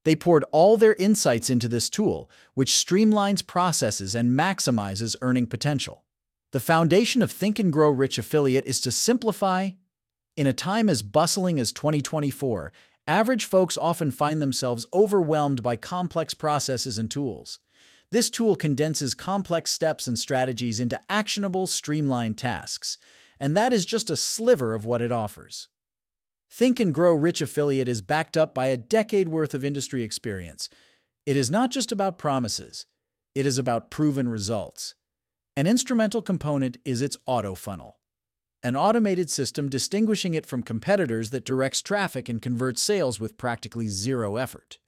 They poured all their insights into this tool, which streamlines processes and maximizes earning potential. The foundation of Think and Grow Rich Affiliate is to simplify. In a time as bustling as 2024, average folks often find themselves overwhelmed by complex processes and tools. This tool condenses complex steps and strategies into actionable, streamlined tasks, and that is just a sliver of what it offers. Think and Grow Rich Affiliate is backed up by a decade worth of industry experience. It is not just about promises, it is about proven results. An instrumental component is its auto funnel, an automated system distinguishing it from competitors that directs traffic and converts sales with practically zero effort.